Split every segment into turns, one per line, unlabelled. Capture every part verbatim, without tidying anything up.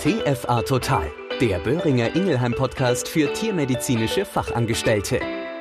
T F A Total, der Böhringer Ingelheim Podcast für tiermedizinische Fachangestellte.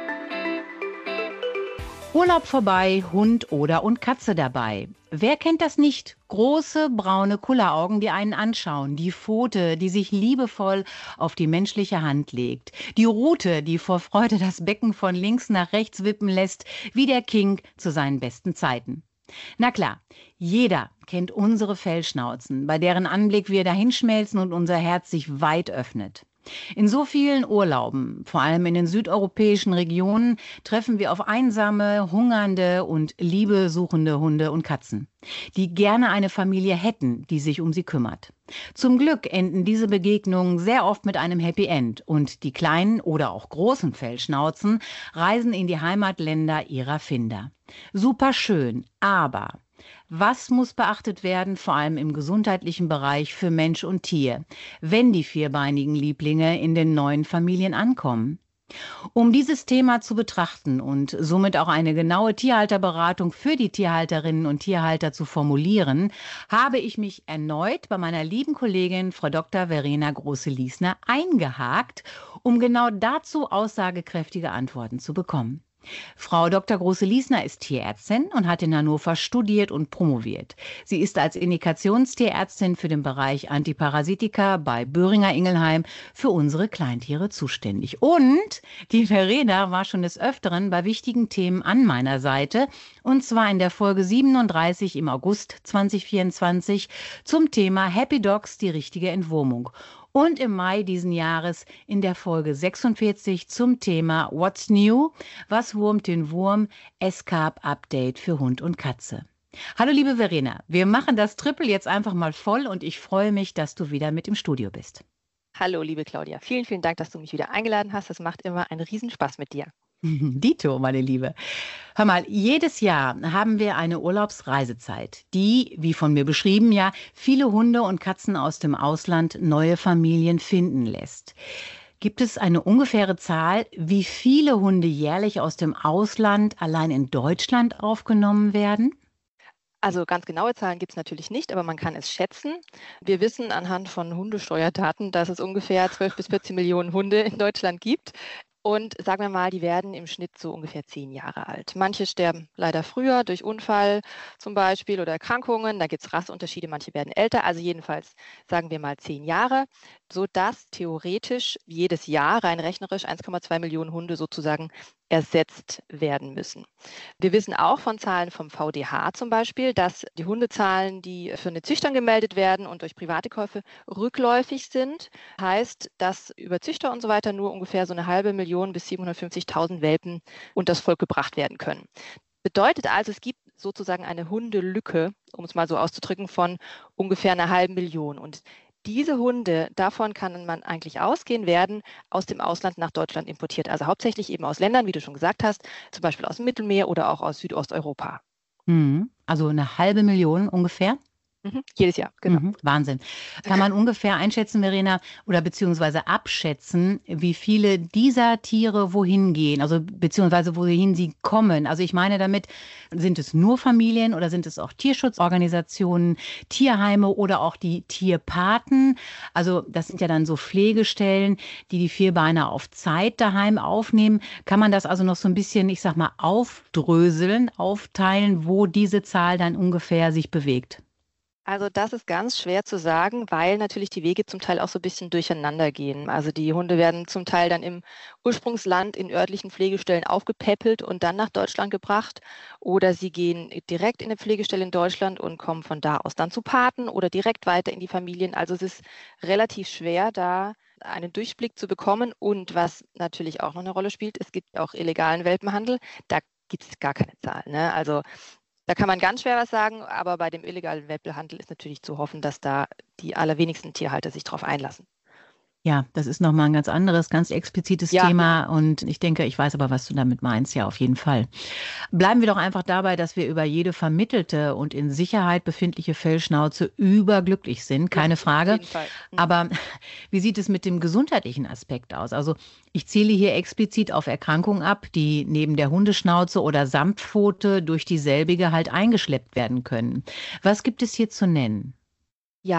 Urlaub vorbei, Hund oder und Katze dabei. Wer kennt das nicht? Große, braune Kulleraugen, die einen anschauen. Die Pfote, die sich liebevoll auf die menschliche Hand legt. Die Rute, die vor Freude das Becken von links nach rechts wippen lässt, wie der King zu seinen besten Zeiten. Na klar, jeder kennt unsere Fellschnauzen, bei deren Anblick wir dahinschmelzen und unser Herz sich weit öffnet. In so vielen Urlauben, vor allem in den südeuropäischen Regionen, treffen wir auf einsame, hungernde und liebesuchende Hunde und Katzen, die gerne eine Familie hätten, die sich um sie kümmert. Zum Glück enden diese Begegnungen sehr oft mit einem Happy End und die kleinen oder auch großen Fellschnauzen reisen in die Heimatländer ihrer Finder. Super schön, aber was muss beachtet werden, vor allem im gesundheitlichen Bereich für Mensch und Tier, wenn die vierbeinigen Lieblinge in den neuen Familien ankommen? Um dieses Thema zu betrachten und somit auch eine genaue Tierhalterberatung für die Tierhalterinnen und Tierhalter zu formulieren, habe ich mich erneut bei meiner lieben Kollegin Frau Doktor Verena Große-Liesner eingehakt, um genau dazu aussagekräftige Antworten zu bekommen. Frau Doktor Große-Liesner ist Tierärztin und hat in Hannover studiert und promoviert. Sie ist als Indikationstierärztin für den Bereich Antiparasitika bei Böhringer Ingelheim für unsere Kleintiere zuständig. Und die Verena war schon des Öfteren bei wichtigen Themen an meiner Seite, und zwar in der Folge siebenunddreißig im August zweitausendvierundzwanzig zum Thema Happy Dogs, die richtige Entwurmung. Und im Mai diesen Jahres in der Folge sechsundvierzig zum Thema What's New? Was wurmt den Wurm? Escarp-Update für Hund und Katze. Hallo liebe Verena, wir machen das Triple jetzt einfach mal voll und ich freue mich, dass du wieder mit im Studio bist.
Hallo liebe Claudia, vielen, vielen Dank, dass du mich wieder eingeladen hast. Das macht immer einen Riesenspaß mit dir.
Dito, meine Liebe. Hör mal, jedes Jahr haben wir eine Urlaubsreisezeit, die, wie von mir beschrieben, ja viele Hunde und Katzen aus dem Ausland neue Familien finden lässt. Gibt es eine ungefähre Zahl, wie viele Hunde jährlich aus dem Ausland allein in Deutschland aufgenommen werden?
Also ganz genaue Zahlen gibt es natürlich nicht, aber man kann es schätzen. Wir wissen anhand von Hundesteuerdaten, dass es ungefähr zwölf bis vierzehn Millionen Hunde in Deutschland gibt. Und sagen wir mal, die werden im Schnitt so ungefähr zehn Jahre alt. Manche sterben leider früher durch Unfall zum Beispiel oder Erkrankungen. Da gibt es Rasseunterschiede, manche werden älter. Also jedenfalls sagen wir mal zehn Jahre, sodass theoretisch jedes Jahr rein rechnerisch eins Komma zwei Millionen Hunde sozusagen ersetzt werden müssen. Wir wissen auch von Zahlen vom V D H zum Beispiel, dass die Hundezahlen, die für eine Züchtern gemeldet werden und durch private Käufe rückläufig sind. Heißt, dass über Züchter und so weiter nur ungefähr so eine halbe Million bis siebenhundertfünfzigtausend Welpen unter das Volk gebracht werden können. Bedeutet also, es gibt sozusagen eine Hundelücke, um es mal so auszudrücken, von ungefähr einer halben Million. Und diese Hunde, davon kann man eigentlich ausgehen, werden aus dem Ausland nach Deutschland importiert. Also hauptsächlich eben aus Ländern, wie du schon gesagt hast, zum Beispiel aus dem Mittelmeer oder auch aus Südosteuropa.
Hm, also eine halbe Million ungefähr?
Mhm, jedes Jahr, genau.
Mhm, Wahnsinn. Kann man ungefähr einschätzen, Verena, oder beziehungsweise abschätzen, wie viele dieser Tiere wohin gehen, also beziehungsweise wohin sie kommen? Also ich meine damit, sind es nur Familien oder sind es auch Tierschutzorganisationen, Tierheime oder auch die Tierpaten? Also das sind ja dann so Pflegestellen, die die Vierbeiner auf Zeit daheim aufnehmen. Kann man das also noch so ein bisschen, ich sag mal, aufdröseln, aufteilen, wo diese Zahl dann ungefähr sich bewegt?
Also das ist ganz schwer zu sagen, weil natürlich die Wege zum Teil auch so ein bisschen durcheinander gehen. Also die Hunde werden zum Teil dann im Ursprungsland in örtlichen Pflegestellen aufgepäppelt und dann nach Deutschland gebracht. Oder sie gehen direkt in eine Pflegestelle in Deutschland und kommen von da aus dann zu Paten oder direkt weiter in die Familien. Also es ist relativ schwer, da einen Durchblick zu bekommen. Und was natürlich auch noch eine Rolle spielt, es gibt auch illegalen Welpenhandel. Da gibt es gar keine Zahl, ne? Also da kann man ganz schwer was sagen, aber bei dem illegalen Welpenhandel ist natürlich zu hoffen, dass da die allerwenigsten Tierhalter sich drauf einlassen.
Ja, das ist nochmal ein ganz anderes, ganz explizites
Ja.
Thema und ich denke, ich weiß aber, was du damit meinst, ja, auf jeden Fall. Bleiben wir doch einfach dabei, dass wir über jede vermittelte und in Sicherheit befindliche Fellschnauze überglücklich sind, keine
Ja,
Frage.
auf jeden Fall. Mhm.
Aber wie sieht es mit dem gesundheitlichen Aspekt aus? Also ich zähle hier explizit auf Erkrankungen ab, die neben der Hundeschnauze oder Samtpfote durch dieselbige halt eingeschleppt werden können. Was gibt es hier zu nennen?
Ja,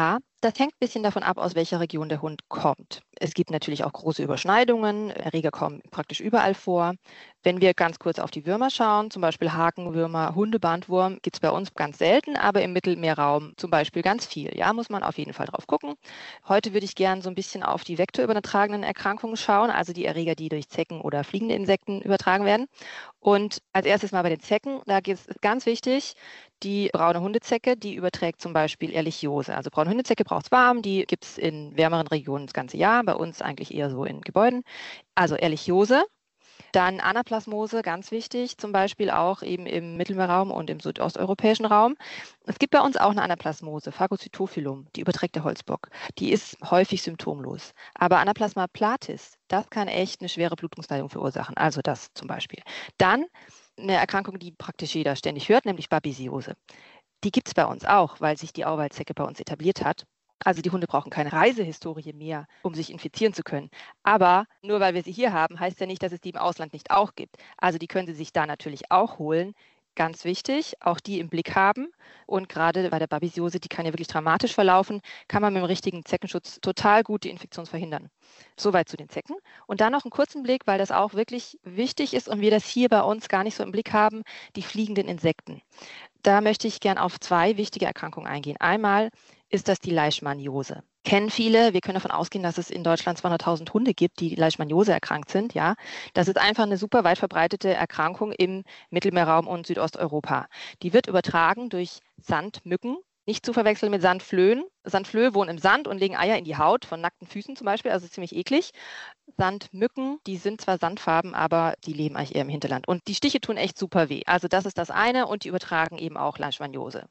Das hängt ein bisschen davon ab, aus welcher Region der Hund kommt. Es gibt natürlich auch große Überschneidungen. Erreger kommen praktisch überall vor. Wenn wir ganz kurz auf die Würmer schauen, zum Beispiel Hakenwürmer, Hundebandwurm, gibt es bei uns ganz selten, aber im Mittelmeerraum zum Beispiel ganz viel. Ja, muss man auf jeden Fall drauf gucken. Heute würde ich gerne so ein bisschen auf die vektorübertragenen Erkrankungen schauen, also die Erreger, die durch Zecken oder fliegende Insekten übertragen werden. Und als erstes mal bei den Zecken, da geht es ganz wichtig, die braune Hundezecke, die überträgt zum Beispiel Ehrlichiose. Also braune Hundezecke braucht es warm, die gibt es in wärmeren Regionen das ganze Jahr, bei uns eigentlich eher so in Gebäuden. Also Ehrlichiose. Dann Anaplasmose, ganz wichtig, zum Beispiel auch eben im Mittelmeerraum und im südosteuropäischen Raum. Es gibt bei uns auch eine Anaplasmose, Phagocytophilum, die überträgt der Holzbock. Die ist häufig symptomlos. Aber Anaplasma platis, das kann echt eine schwere Blutungsneigung verursachen. Also das zum Beispiel. Dann eine Erkrankung, die praktisch jeder ständig hört, nämlich Babesiose. Die gibt es bei uns auch, weil sich die Auwaldzecke bei uns etabliert hat. Also die Hunde brauchen keine Reisehistorie mehr, um sich infizieren zu können. Aber nur weil wir sie hier haben, heißt ja nicht, dass es die im Ausland nicht auch gibt. Also die können Sie sich da natürlich auch holen. Ganz wichtig, auch die im Blick haben. Und gerade bei der Babesiose, die kann ja wirklich dramatisch verlaufen, kann man mit dem richtigen Zeckenschutz total gut die Infektion verhindern. Soweit zu den Zecken. Und dann noch einen kurzen Blick, weil das auch wirklich wichtig ist und wir das hier bei uns gar nicht so im Blick haben, die fliegenden Insekten. Da möchte ich gern auf zwei wichtige Erkrankungen eingehen. Einmal ist das die Leishmaniose. Kennen viele. Wir können davon ausgehen, dass es in Deutschland zweihunderttausend Hunde gibt, die Leishmaniose erkrankt sind. Ja, das ist einfach eine super weit verbreitete Erkrankung im Mittelmeerraum und Südosteuropa. Die wird übertragen durch Sandmücken. Nicht zu verwechseln mit Sandflöhen. Sandflöhe wohnen im Sand und legen Eier in die Haut von nackten Füßen zum Beispiel, also ziemlich eklig. Sandmücken, die sind zwar sandfarben, aber die leben eigentlich eher im Hinterland. Und die Stiche tun echt super weh. Also das ist das eine und die übertragen eben auch Leishmaniose.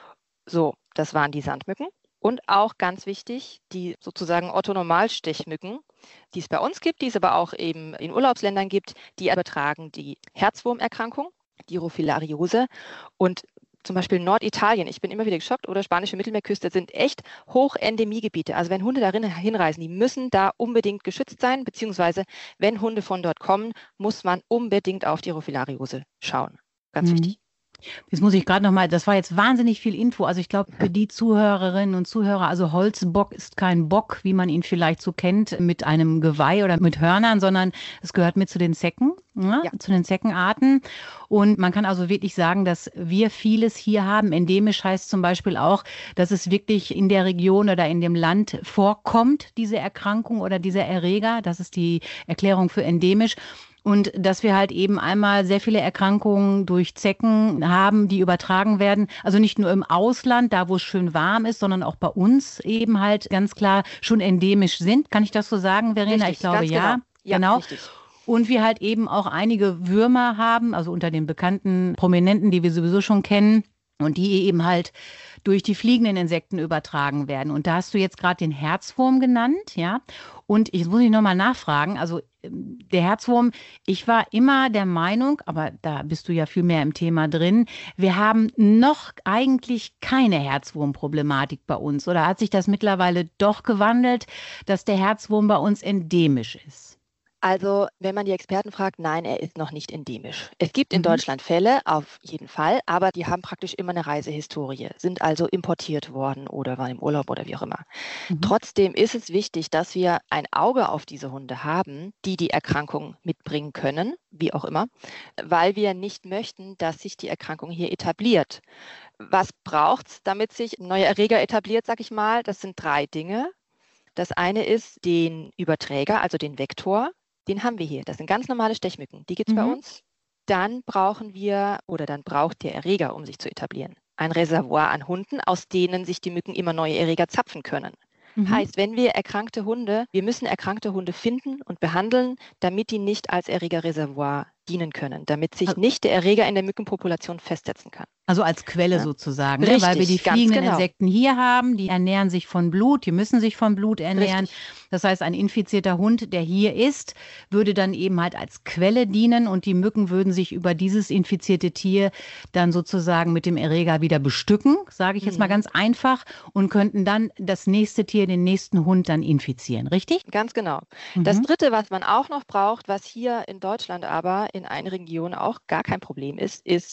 So, das waren die Sandmücken. Und auch ganz wichtig, die sozusagen Otto-Normalstechmücken, die es bei uns gibt, die es aber auch eben in Urlaubsländern gibt, die übertragen die Herzwurmerkrankung, die Rofilariose. Und zum Beispiel Norditalien, ich bin immer wieder geschockt, oder spanische Mittelmeerküste sind echt Hochendemiegebiete. Also wenn Hunde darin hinreisen, die müssen da unbedingt geschützt sein, beziehungsweise wenn Hunde von dort kommen, muss man unbedingt auf die Rofilariose schauen. Ganz
Mhm.
wichtig.
Jetzt muss ich gerade nochmal, das war jetzt wahnsinnig viel Info. Also ich glaube, für die Zuhörerinnen und Zuhörer, also Holzbock ist kein Bock, wie man ihn vielleicht so kennt, mit einem Geweih oder mit Hörnern, sondern es gehört mit zu den Zecken, ja,
Ja.
zu den Zeckenarten. Und man kann also wirklich sagen, dass wir vieles hier haben. Endemisch heißt zum Beispiel auch, dass es wirklich in der Region oder in dem Land vorkommt, diese Erkrankung oder dieser Erreger. Das ist die Erklärung für endemisch. Und dass wir halt eben einmal sehr viele Erkrankungen durch Zecken haben, die übertragen werden. Also nicht nur im Ausland, da wo es schön warm ist, sondern auch bei uns eben halt ganz klar schon endemisch sind. Kann ich das so sagen, Verena?
Richtig,
Ich glaube,
ganz
ja.
genau. Ja,
Genau.
richtig.
Und wir halt eben auch einige Würmer haben, also unter den bekannten Prominenten, die wir sowieso schon kennen. Und die eben halt durch die fliegenden Insekten übertragen werden. Und da hast du jetzt gerade den Herzwurm genannt, ja. Und ich muss ich nochmal nachfragen, also ähm, der Herzwurm, ich war immer der Meinung, aber da bist du ja viel mehr im Thema drin, wir haben noch eigentlich keine Herzwurmproblematik bei uns. Oder hat sich das mittlerweile doch gewandelt, dass der Herzwurm bei uns endemisch ist?
Also, wenn man die Experten fragt, nein, er ist noch nicht endemisch. Es gibt in
Mhm.
Deutschland Fälle, auf jeden Fall, aber die haben praktisch immer eine Reisehistorie, sind also importiert worden oder waren im Urlaub oder wie auch immer.
Mhm.
Trotzdem ist es wichtig, dass wir ein Auge auf diese Hunde haben, die die Erkrankung mitbringen können, wie auch immer, weil wir nicht möchten, dass sich die Erkrankung hier etabliert. Was braucht es, damit sich ein neuer Erreger etabliert, sag ich mal? Das sind drei Dinge. Das eine ist den Überträger, also den Vektor. Den haben wir hier. Das sind ganz normale Stechmücken. Die gibt es bei
Mhm.
uns. Dann brauchen wir oder dann braucht der Erreger, um sich zu etablieren, ein Reservoir an Hunden, aus denen sich die Mücken immer neue Erreger zapfen können.
Mhm.
Heißt, wenn wir erkrankte Hunde, wir müssen erkrankte Hunde finden und behandeln, damit die nicht als Erregerreservoir dienen können, damit sich nicht der Erreger in der Mückenpopulation festsetzen kann.
Also als Quelle
Ja.
sozusagen, ne? Weil wir die
Richtig, ganz
fliegenden
genau.
Insekten hier haben, die ernähren sich von Blut, die müssen sich von Blut ernähren.
Richtig.
Das heißt, ein infizierter Hund, der hier ist, würde dann eben halt als Quelle dienen und die Mücken würden sich über dieses infizierte Tier dann sozusagen mit dem Erreger wieder bestücken, sage ich jetzt mal
Mhm.
ganz einfach, und könnten dann das nächste Tier, den nächsten Hund dann infizieren, richtig?
Ganz genau. Das
Mhm.
Dritte, was man auch noch braucht, was hier in Deutschland aber in einigen Regionen auch gar kein Problem ist, ist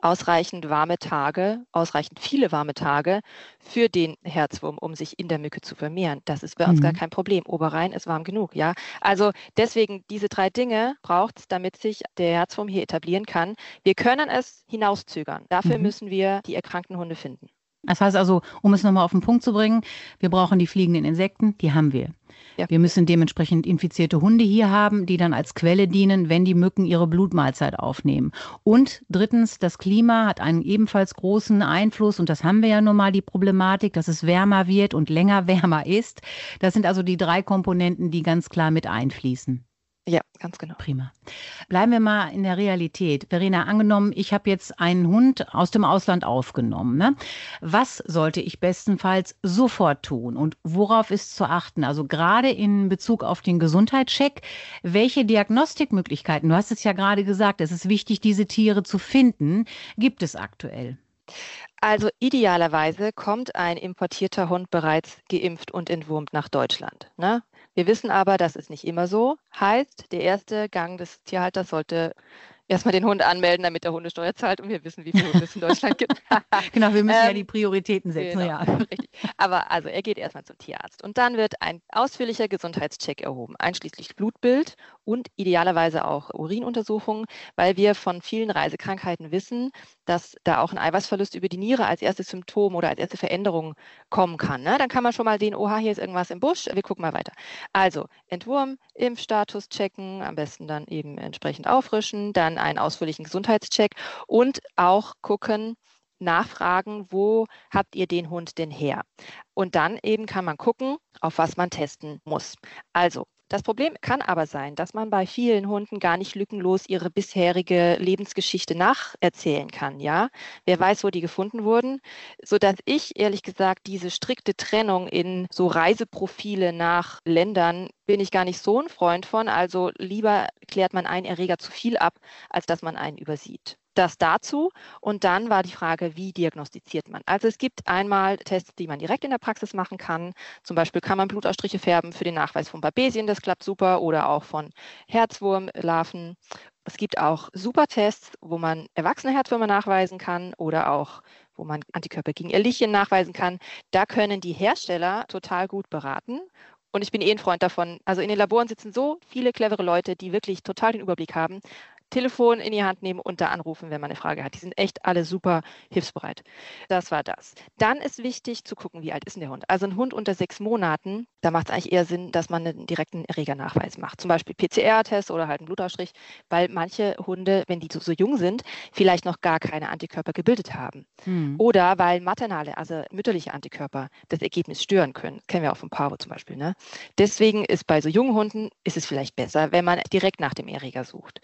ausreichend warme Tage, ausreichend viele warme Tage für den Herzwurm, um sich in der Mücke zu vermehren. Das ist bei uns mhm. gar kein Problem. Oberrhein ist warm genug, ja. Also deswegen diese drei Dinge braucht es, damit sich der Herzwurm hier etablieren kann. Wir können es hinauszögern. Dafür mhm. müssen wir die erkrankten Hunde finden.
Das heißt also, um es nochmal auf den Punkt zu bringen, wir brauchen die fliegenden Insekten, die haben wir. Ja. Wir müssen dementsprechend infizierte Hunde hier haben, die dann als Quelle dienen, wenn die Mücken ihre Blutmahlzeit aufnehmen. Und drittens, das Klima hat einen ebenfalls großen Einfluss und das haben wir ja nun mal die Problematik, dass es wärmer wird und länger wärmer ist. Das sind also die drei Komponenten, die ganz klar mit einfließen.
Ja, ganz genau.
Prima. Bleiben wir mal in der Realität. Verena, angenommen, ich habe jetzt einen Hund aus dem Ausland aufgenommen. Ne? Was sollte ich bestenfalls sofort tun und worauf ist zu achten? Also gerade in Bezug auf den Gesundheitscheck, welche Diagnostikmöglichkeiten, du hast es ja gerade gesagt, es ist wichtig, diese Tiere zu finden, gibt es aktuell?
Also idealerweise kommt ein importierter Hund bereits geimpft und entwurmt nach Deutschland. Ne? Wir wissen aber, das ist nicht immer so. Heißt, der erste Gang des Tierhalters sollte erstmal den Hund anmelden, damit der Hundesteuer zahlt und wir wissen, wie viele Hunde es in Deutschland gibt.
Genau, wir müssen
ähm,
ja die Prioritäten setzen.
Genau,
ja.
Richtig. Aber also er geht erstmal zum Tierarzt und dann wird ein ausführlicher Gesundheitscheck erhoben, einschließlich Blutbild und idealerweise auch Urinuntersuchungen, weil wir von vielen Reisekrankheiten wissen, dass da auch ein Eiweißverlust über die Niere als erstes Symptom oder als erste Veränderung kommen kann. Ne? Dann kann man schon mal sehen, oha, hier ist irgendwas im Busch, wir gucken mal weiter. Also Entwurm, Impfstatus checken, am besten dann eben entsprechend auffrischen, dann einen ausführlichen Gesundheitscheck und auch gucken, nachfragen, wo habt ihr den Hund denn her? Und dann eben kann man gucken, auf was man testen muss. Also, das Problem kann aber sein, dass man bei vielen Hunden gar nicht lückenlos ihre bisherige Lebensgeschichte nacherzählen kann, ja? Wer weiß, wo die gefunden wurden, sodass ich ehrlich gesagt diese strikte Trennung in so Reiseprofile nach Ländern bin ich gar nicht so ein Freund von. Also lieber klärt man einen Erreger zu viel ab, als dass man einen übersieht. Das dazu. Und dann war die Frage, wie diagnostiziert man? Also es gibt einmal Tests, die man direkt in der Praxis machen kann. Zum Beispiel kann man Blutausstriche färben für den Nachweis von Babesien, das klappt super, oder auch von Herzwurmlarven. Es gibt auch super Tests, wo man erwachsene Herzwürmer nachweisen kann oder auch wo man Antikörper gegen Ehrlichien nachweisen kann. Da können die Hersteller total gut beraten. Und ich bin eh ein Freund davon. Also in den Laboren sitzen so viele clevere Leute, die wirklich total den Überblick haben. Telefon in die Hand nehmen und da anrufen, wenn man eine Frage hat. Die sind echt alle super hilfsbereit. Das war das. Dann ist wichtig zu gucken, wie alt ist denn der Hund. Also ein Hund unter sechs Monaten, da macht es eigentlich eher Sinn, dass man einen direkten Erregernachweis macht. Zum Beispiel P C R-Test oder halt einen Blutausstrich, weil manche Hunde, wenn die so, so jung sind, vielleicht noch gar keine Antikörper gebildet haben. Hm. Oder weil maternale, also mütterliche Antikörper das Ergebnis stören können. Das kennen wir auch von Parvo zum Beispiel. Ne? Deswegen ist bei so jungen Hunden ist es vielleicht besser, wenn man direkt nach dem Erreger sucht.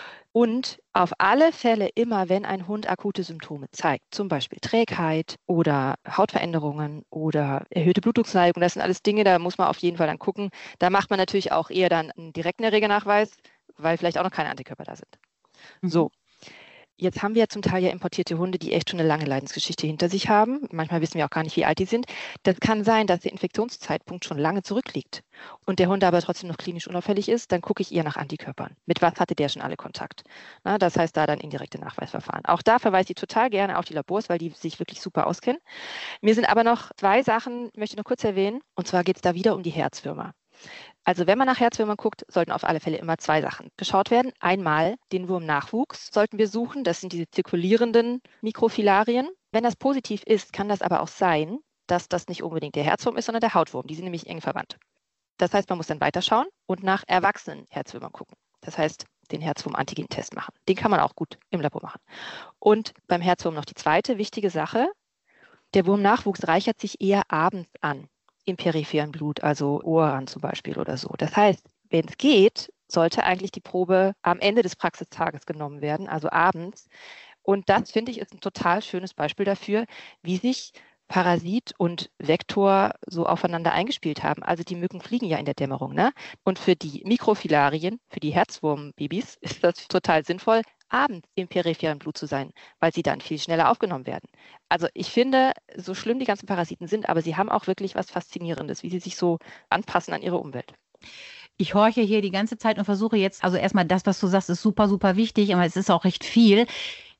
Und auf alle Fälle immer, wenn ein Hund akute Symptome zeigt, zum Beispiel Trägheit oder Hautveränderungen oder erhöhte Blutdrucksneigung, das sind alles Dinge, da muss man auf jeden Fall dann gucken. Da macht man natürlich auch eher dann einen direkten Erregernachweis, weil vielleicht auch noch keine Antikörper da sind. Mhm. So. Jetzt haben wir ja zum Teil ja importierte Hunde, die echt schon eine lange Leidensgeschichte hinter sich haben. Manchmal wissen wir auch gar nicht, wie alt die sind. Das kann sein, dass der Infektionszeitpunkt schon lange zurückliegt und der Hund aber trotzdem noch klinisch unauffällig ist. Dann gucke ich eher nach Antikörpern. Mit was hatte der schon alle Kontakt? Na, das heißt, da dann indirekte Nachweisverfahren. Auch da verweise ich total gerne auf die Labors, weil die sich wirklich super auskennen. Mir sind aber noch zwei Sachen, möchte ich noch kurz erwähnen. Und zwar geht es da wieder um die Herzwürmer. Also wenn man nach Herzwürmern guckt, sollten auf alle Fälle immer zwei Sachen geschaut werden. Einmal den Wurmnachwuchs sollten wir suchen. Das sind diese zirkulierenden Mikrofilarien. Wenn das positiv ist, kann das aber auch sein, dass das nicht unbedingt der Herzwurm ist, sondern der Hautwurm. Die sind nämlich eng verwandt. Das heißt, man muss dann weiterschauen und nach erwachsenen Herzwürmern gucken. Das heißt, den Herzwurm-Antigen-Test machen. Den kann man auch gut im Labor machen. Und beim Herzwurm noch die zweite wichtige Sache. Der Wurmnachwuchs reichert sich eher abends an. Im peripheren Blut, also Ohrrand zum Beispiel oder so. Das heißt, wenn es geht, sollte eigentlich die Probe am Ende des Praxistages genommen werden, also abends. Und das, finde ich, ist ein total schönes Beispiel dafür, wie sich Parasit und Vektor so aufeinander eingespielt haben. Also die Mücken fliegen ja in der Dämmerung, ne? Und für die Mikrofilarien, für die Herzwurmbabys, ist das total sinnvoll, abends im peripheren Blut zu sein, weil sie dann viel schneller aufgenommen werden. Also ich finde, so schlimm die ganzen Parasiten sind, aber sie haben auch wirklich was Faszinierendes, wie sie sich so anpassen an ihre Umwelt.
Ich horche hier die ganze Zeit und versuche jetzt, also erstmal das, was du sagst, ist super, super wichtig, aber es ist auch recht viel.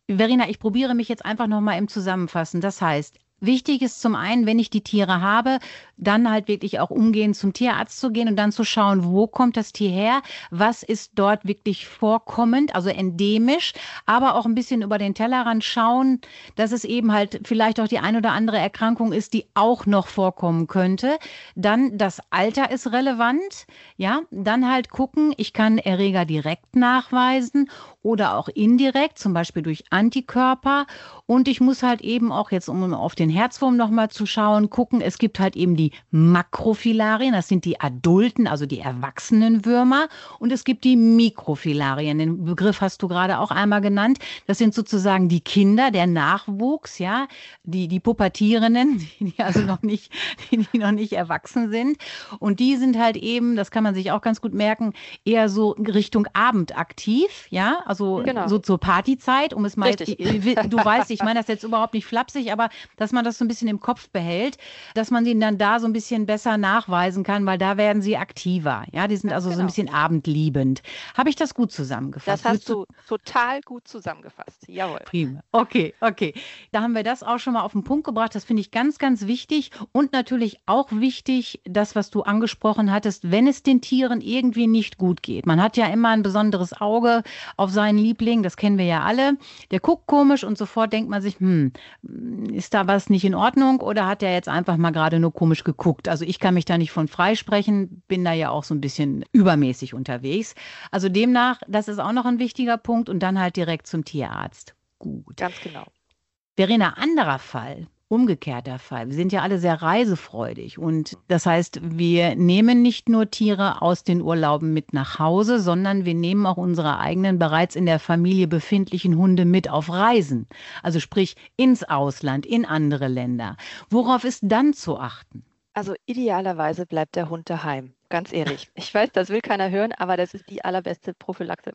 Verena, ich probiere mich jetzt einfach nochmal im Zusammenfassen. Das heißt, wichtig ist zum einen, wenn ich die Tiere habe, dann halt wirklich auch umgehend zum Tierarzt zu gehen und dann zu schauen, wo kommt das Tier her, was ist dort wirklich vorkommend, also endemisch, aber auch ein bisschen über den Tellerrand schauen, dass es eben halt vielleicht auch die ein oder andere Erkrankung ist, die auch noch vorkommen könnte. Dann das Alter ist relevant, ja, dann halt gucken, ich kann Erreger direkt nachweisen oder auch indirekt, zum Beispiel durch Antikörper. Und ich muss halt eben auch jetzt, um auf den Herzwurm nochmal zu schauen, gucken, es gibt halt eben die Makrophilarien, das sind die adulten, also die erwachsenen Würmer. Und es gibt die Mikrophilarien, den Begriff hast du gerade auch einmal genannt. Das sind sozusagen die Kinder, der Nachwuchs, ja, die, die Pubertierenden, die also noch nicht, die, die noch nicht erwachsen sind. Und die sind halt eben, das kann man sich auch ganz gut merken, eher so Richtung Abend aktiv, ja, also
Genau.
so zur Partyzeit, um es mal,
Richtig.
du weißt, ich meine das jetzt überhaupt nicht flapsig, aber dass man das so ein bisschen im Kopf behält, dass man den dann da so ein bisschen besser nachweisen kann, weil da werden sie aktiver, ja, die sind
Ganz
also so
genau.
ein bisschen abendliebend. Habe ich das gut zusammengefasst?
Das hast du total gut zusammengefasst. Jawohl.
Prima. Okay, okay. Da haben wir das auch schon mal auf den Punkt gebracht. Das finde ich ganz, ganz wichtig. Und natürlich auch wichtig, das, was du angesprochen hattest, wenn es den Tieren irgendwie nicht gut geht. Man hat ja immer ein besonderes Auge auf seinen Liebling, das kennen wir ja alle. Der guckt komisch und sofort denkt man sich, hm, ist da was nicht in Ordnung oder hat der jetzt einfach mal gerade nur komisch geguckt? Also ich kann mich da nicht von freisprechen, bin da ja auch so ein bisschen übermäßig unterwegs. Also demnach, das ist auch noch ein wichtiger Punkt und dann halt direkt zum Tierarzt. Gut.
Ganz genau.
Verena, anderer Fall, umgekehrter Fall. Wir sind ja alle sehr reisefreudig und das heißt, wir nehmen nicht nur Tiere aus den Urlauben mit nach Hause, sondern wir nehmen auch unsere eigenen bereits in der Familie befindlichen Hunde mit auf Reisen. Also sprich ins Ausland, in andere Länder. Worauf ist dann zu achten?
Also idealerweise bleibt der Hund daheim. Ganz ehrlich. Ich weiß, das will keiner hören, aber das ist die allerbeste Prophylaxe.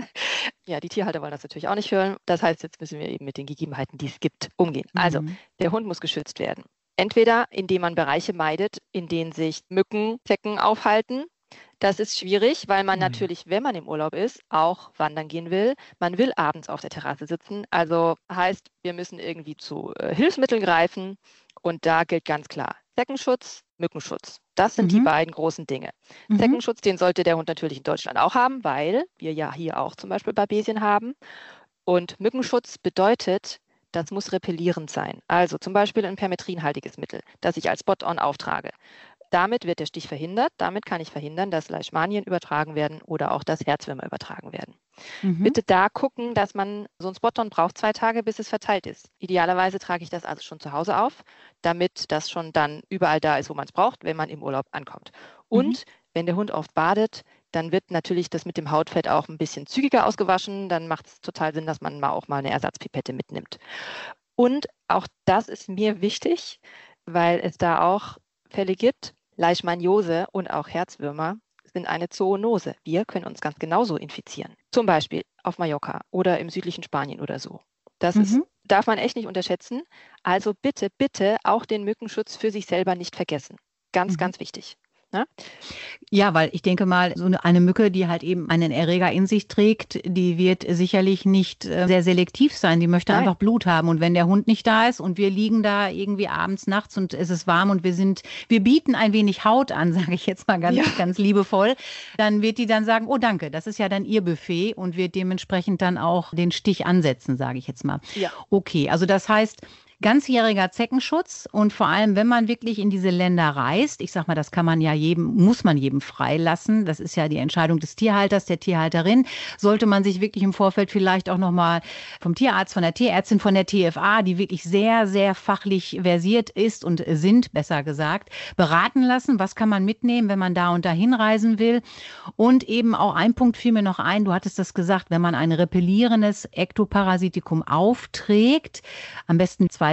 Ja, die Tierhalter wollen das natürlich auch nicht hören. Das heißt, jetzt müssen wir eben mit den Gegebenheiten, die es gibt, umgehen. Also,
Mhm.
der Hund muss geschützt werden. Entweder indem man Bereiche meidet, in denen sich Mücken, Zecken aufhalten. Das ist schwierig, weil man
Ja.
natürlich, wenn man im Urlaub ist, auch wandern gehen will. Man will abends auf der Terrasse sitzen. Also heißt, wir müssen irgendwie zu äh, Hilfsmitteln greifen. Und da gilt ganz klar, Zeckenschutz, Mückenschutz. Das sind die
Mhm.
beiden großen Dinge.
Mhm.
Zeckenschutz, den sollte der Hund natürlich in Deutschland auch haben, weil wir ja hier auch zum Beispiel Babesien haben. Und Mückenschutz bedeutet, das muss repellierend sein. Also zum Beispiel ein permetrinhaltiges Mittel, das ich als Spot-on auftrage. Damit wird der Stich verhindert. Damit kann ich verhindern, dass Leishmanien übertragen werden oder auch, dass Herzwürmer übertragen werden.
Mhm.
Bitte da gucken, dass man so ein Spot-on braucht zwei Tage, bis es verteilt ist. Idealerweise trage ich das also schon zu Hause auf, damit das schon dann überall da ist, wo man es braucht, wenn man im Urlaub ankommt. Und
Mhm.
wenn der Hund oft badet, dann wird natürlich das mit dem Hautfett auch ein bisschen zügiger ausgewaschen. Dann macht es total Sinn, dass man mal auch mal eine Ersatzpipette mitnimmt. Und auch das ist mir wichtig, weil es da auch Fälle gibt. Leishmaniose und auch Herzwürmer sind eine Zoonose. Wir können uns ganz genauso infizieren. Zum Beispiel auf Mallorca oder im südlichen Spanien oder so. Das ist,
Mhm.
darf man echt nicht unterschätzen. Also bitte, bitte auch den Mückenschutz für sich selber nicht vergessen. Ganz,
Mhm.
ganz wichtig. Ne?
Ja, weil ich denke mal, so eine Mücke, die halt eben einen Erreger in sich trägt, die wird sicherlich nicht äh, sehr selektiv sein. Die möchte
Nein.
einfach Blut haben. Und wenn der Hund nicht da ist und wir liegen da irgendwie abends, nachts und es ist warm und wir sind, wir bieten ein wenig Haut an, sage ich jetzt mal ganz,
Ja.
ganz liebevoll, dann wird die dann sagen, oh danke, das ist ja dann ihr Buffet und wird dementsprechend dann auch den Stich ansetzen, sage ich jetzt mal.
Ja.
Okay, also das heißt, ganzjähriger Zeckenschutz und vor allem, wenn man wirklich in diese Länder reist, ich sag mal, das kann man ja jedem, muss man jedem freilassen. Das ist ja die Entscheidung des Tierhalters, der Tierhalterin. Sollte man sich wirklich im Vorfeld vielleicht auch nochmal vom Tierarzt, von der Tierärztin, von der T F A, die wirklich sehr, sehr fachlich versiert ist und sind, besser gesagt, beraten lassen. Was kann man mitnehmen, wenn man da und da hinreisen will? Und eben auch ein Punkt fiel mir noch ein, du hattest das gesagt, wenn man ein repellierendes Ektoparasitikum aufträgt, am besten zwei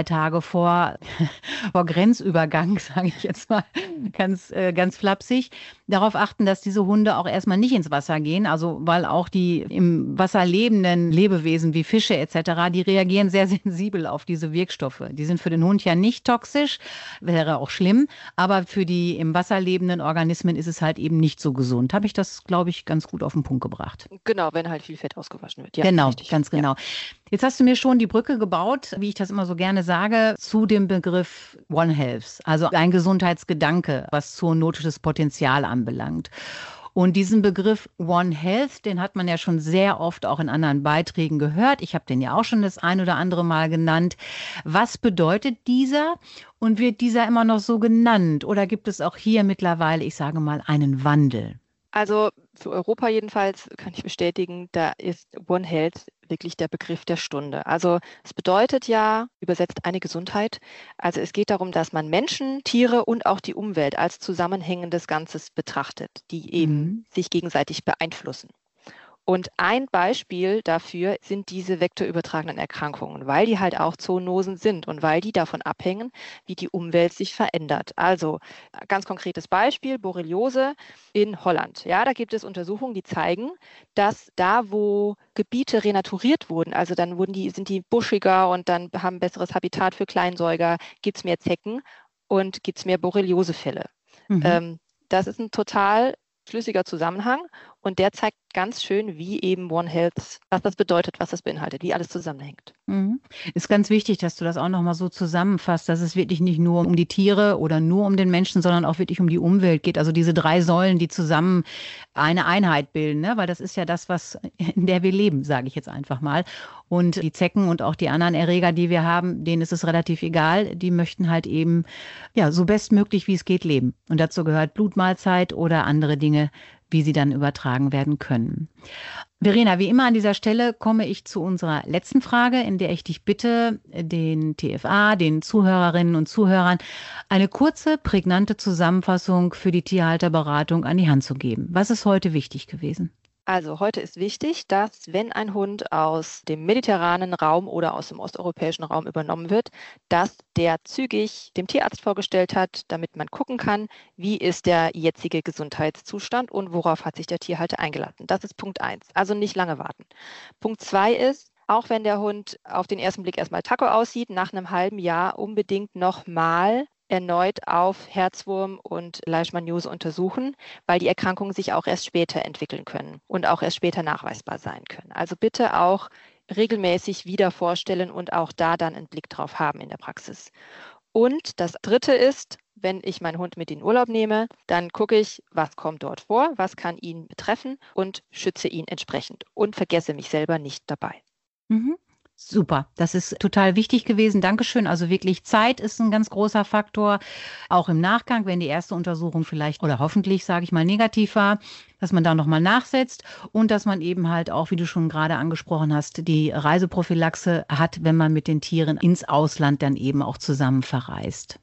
drei Tage vor, vor Grenzübergang, sage ich jetzt mal ganz, äh, ganz flapsig, darauf achten, dass diese Hunde auch erstmal nicht ins Wasser gehen. Also weil auch die im Wasser lebenden Lebewesen wie Fische et cetera, die reagieren sehr sensibel auf diese Wirkstoffe. Die sind für den Hund ja nicht toxisch, wäre auch schlimm, aber für die im Wasser lebenden Organismen ist es halt eben nicht so gesund. Habe ich das, glaube ich, ganz gut auf den Punkt gebracht.
Genau, wenn halt viel Fett ausgewaschen wird. Ja,
genau,
richtig.
ganz genau. Ja. Jetzt hast du mir schon die Brücke gebaut, wie ich das immer so gerne sage, zu dem Begriff One Health, also ein Gesundheitsgedanke, was zoonotisches Potenzial anbelangt. Und diesen Begriff One Health, den hat man ja schon sehr oft auch in anderen Beiträgen gehört. Ich habe den ja auch schon das ein oder andere Mal genannt. Was bedeutet dieser und wird dieser immer noch so genannt? Oder gibt es auch hier mittlerweile, ich sage mal, einen Wandel?
Also für Europa jedenfalls kann ich bestätigen, da ist One Health wirklich der Begriff der Stunde. Also es bedeutet ja übersetzt eine Gesundheit. Also es geht darum, dass man Menschen, Tiere und auch die Umwelt als zusammenhängendes Ganzes betrachtet, die eben mhm. sich gegenseitig beeinflussen. Und ein Beispiel dafür sind diese vektorübertragenen Erkrankungen, weil die halt auch Zoonosen sind und weil die davon abhängen, wie die Umwelt sich verändert. Also ganz konkretes Beispiel, Borreliose in Holland. Ja, da gibt es Untersuchungen, die zeigen, dass da, wo Gebiete renaturiert wurden, also dann wurden die, sind die buschiger und dann haben besseres Habitat für Kleinsäuger, gibt es mehr Zecken und gibt es mehr Borreliosefälle. Mhm. Ähm, das ist ein total schlüssiger Zusammenhang und der zeigt ganz schön, wie eben One Health, was das bedeutet, was das beinhaltet, wie alles zusammenhängt.
Mhm. Ist ganz wichtig, dass du das auch nochmal so zusammenfasst, dass es wirklich nicht nur um die Tiere oder nur um den Menschen, sondern auch wirklich um die Umwelt geht. Also diese drei Säulen, die zusammen eine Einheit bilden, ne? Weil das ist ja das, was in der wir leben, sage ich jetzt einfach mal. Und die Zecken und auch die anderen Erreger, die wir haben, denen ist es relativ egal. Die möchten halt eben ja so bestmöglich wie es geht leben. Und dazu gehört Blutmahlzeit oder andere Dinge, wie sie dann übertragen werden können. Verena, wie immer an dieser Stelle komme ich zu unserer letzten Frage, in der ich dich bitte, den T F A, den Zuhörerinnen und Zuhörern, eine kurze, prägnante Zusammenfassung für die Tierhalterberatung an die Hand zu geben. Was ist heute wichtig gewesen?
Also heute ist wichtig, dass wenn ein Hund aus dem mediterranen Raum oder aus dem osteuropäischen Raum übernommen wird, dass der zügig dem Tierarzt vorgestellt hat, damit man gucken kann, wie ist der jetzige Gesundheitszustand und worauf hat sich der Tierhalter eingelassen. Das ist Punkt eins. Also nicht lange warten. Punkt zwei ist, auch wenn der Hund auf den ersten Blick erstmal Taco aussieht, nach einem halben Jahr unbedingt nochmal erneut auf Herzwurm und Leishmaniose untersuchen, weil die Erkrankungen sich auch erst später entwickeln können und auch erst später nachweisbar sein können. Also bitte auch regelmäßig wieder vorstellen und auch da dann einen Blick drauf haben in der Praxis. Und das Dritte ist, wenn ich meinen Hund mit in den Urlaub nehme, dann gucke ich, was kommt dort vor, was kann ihn betreffen und schütze ihn entsprechend und vergesse mich selber nicht dabei.
Mhm. Super, das ist total wichtig gewesen. Dankeschön. Also wirklich Zeit ist ein ganz großer Faktor. Auch im Nachgang, wenn die erste Untersuchung vielleicht oder hoffentlich, sage ich mal, negativ war, dass man da nochmal nachsetzt und dass man eben halt auch, wie du schon gerade angesprochen hast, die Reiseprophylaxe hat, wenn man mit den Tieren ins Ausland dann eben auch zusammen verreist.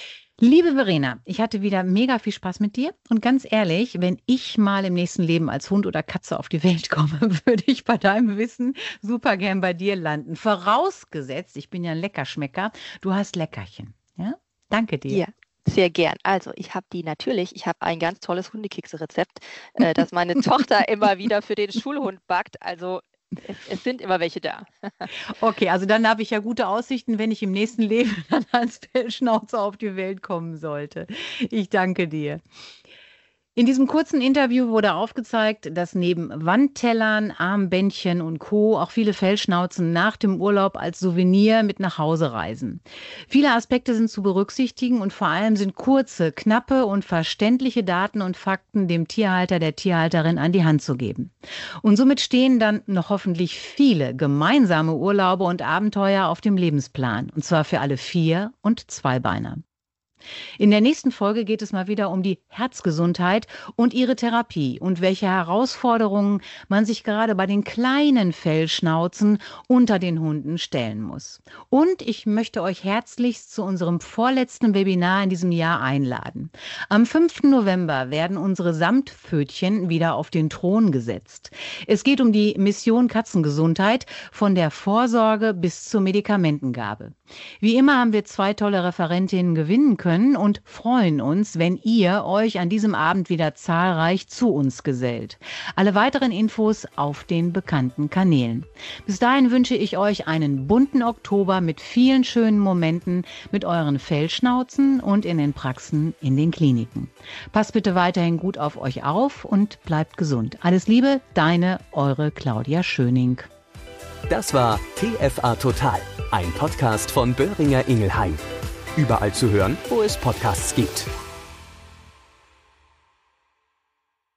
Liebe Verena, ich hatte wieder mega viel Spaß mit dir und ganz ehrlich, wenn ich mal im nächsten Leben als Hund oder Katze auf die Welt komme, würde ich bei deinem Wissen super gern bei dir landen. Vorausgesetzt, ich bin ja ein Leckerschmecker, du hast Leckerchen. Ja? Danke dir.
Ja. Sehr gern. Also ich habe die natürlich, ich habe ein ganz tolles Hundekekse-Rezept, äh, das meine Tochter immer wieder für den Schulhund backt. Also Es, es sind immer welche da.
Okay, also dann habe ich ja gute Aussichten, wenn ich im nächsten Leben dann als Fellschnauze auf die Welt kommen sollte. Ich danke dir. In diesem kurzen Interview wurde aufgezeigt, dass neben Wandtellern, Armbändchen und Co. auch viele Fellschnauzen nach dem Urlaub als Souvenir mit nach Hause reisen. Viele Aspekte sind zu berücksichtigen und vor allem sind kurze, knappe und verständliche Daten und Fakten dem Tierhalter, der Tierhalterin an die Hand zu geben. Und somit stehen dann noch hoffentlich viele gemeinsame Urlaube und Abenteuer auf dem Lebensplan, und zwar für alle Vier- und Zweibeiner. In der nächsten Folge geht es mal wieder um die Herzgesundheit und ihre Therapie und welche Herausforderungen man sich gerade bei den kleinen Fellschnauzen unter den Hunden stellen muss. Und ich möchte euch herzlichst zu unserem vorletzten Webinar in diesem Jahr einladen. Am fünften November werden unsere Samtpfötchen wieder auf den Thron gesetzt. Es geht um die Mission Katzengesundheit von der Vorsorge bis zur Medikamentengabe. Wie immer haben wir zwei tolle Referentinnen gewinnen können und freuen uns, wenn ihr euch an diesem Abend wieder zahlreich zu uns gesellt. Alle weiteren Infos auf den bekannten Kanälen. Bis dahin wünsche ich euch einen bunten Oktober mit vielen schönen Momenten mit euren Fellschnauzen und in den Praxen in den Kliniken. Passt bitte weiterhin gut auf euch auf und bleibt gesund. Alles Liebe, deine, eure Claudia Schöning.
Das war T F A Total, ein Podcast von Boehringer Ingelheim. Überall zu hören, wo es Podcasts gibt.